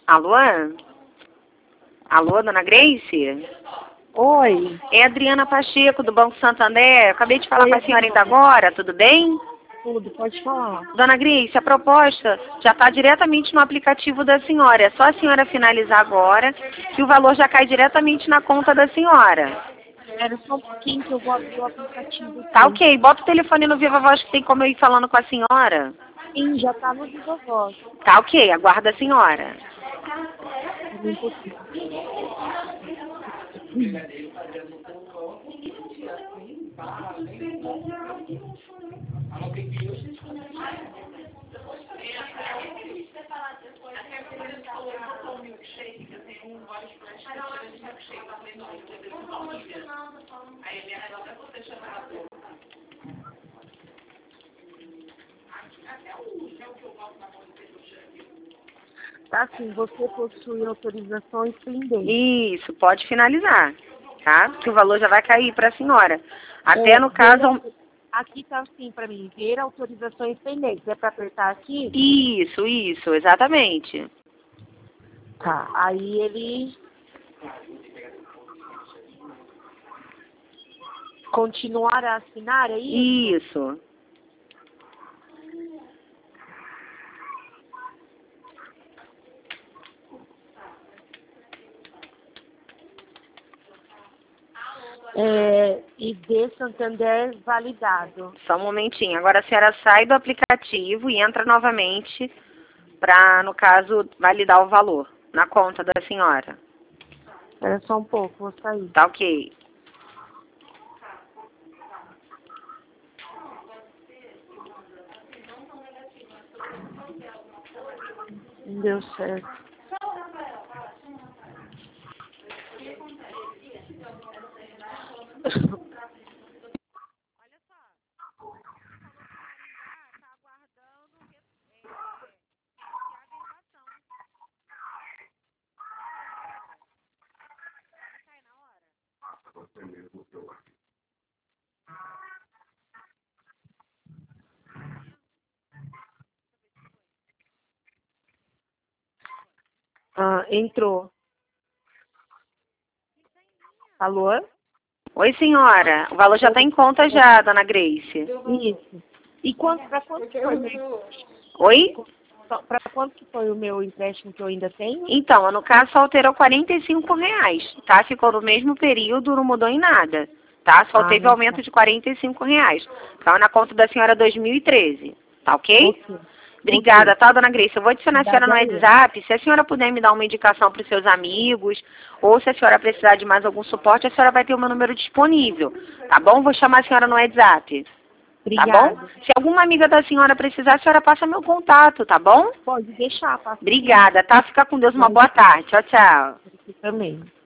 Alô? Alô, dona Grace? Oi. É a Adriana Pacheco, do Banco Santander. Acabei de falar Oi, com a senhora ainda Adriana. agora, tudo bem? Tudo, pode falar. Dona Grace, a proposta já está diretamente no aplicativo da senhora. É só a senhora finalizar agora, que o valor já cai diretamente na conta da senhora. Era só um pouquinho que eu vou abrir o aplicativo Tá aqui. ok, bota o telefone no Viva Voz que tem como eu ir falando com a senhora. Sim, já tá no Viva Voz. Tá ok, aguarda a senhora. Um pouquinho. Tá assim, você possui autorizações pendentes. Isso, pode finalizar, tá? Que o valor já vai cair para a senhora. Até no caso... Aqui tá assim pra mim, ver autorizações pendentes. É pra apertar aqui? Isso, exatamente. Tá, aí ele... Continuar a assinar, é isso? Isso. ID Santander validado. Só um momentinho. Agora a senhora sai do aplicativo e entra novamente para, no caso, validar o valor na conta da senhora. Espera só um pouco, vou sair. Tá ok. Não deu certo. Entrou. Alô? Oi, senhora. O valor já está em conta já, dona Grace. Isso. E para quanto que foi Oi? para quanto que foi o meu empréstimo que eu ainda tenho? Então, no caso, só alterou R$ 45, tá? Ficou no mesmo período, não mudou em nada, tá? Só teve aumento de R$ 45. Então, na conta da senhora 2013, tá ok? Ok. Obrigada, tá, dona Grace? Eu vou adicionar a senhora no Obrigada eu. WhatsApp. Se a senhora puder me dar uma indicação para os seus amigos, ou se a senhora precisar de mais algum suporte, a senhora vai ter o meu número disponível, tá bom? Vou chamar a senhora no WhatsApp, tá bom? Obrigada. Se alguma amiga da senhora precisar, a senhora passa meu contato, tá bom? Pode deixar, passa. Obrigada, tá? Fica com Deus, uma boa tarde. Tchau, tchau. Você também.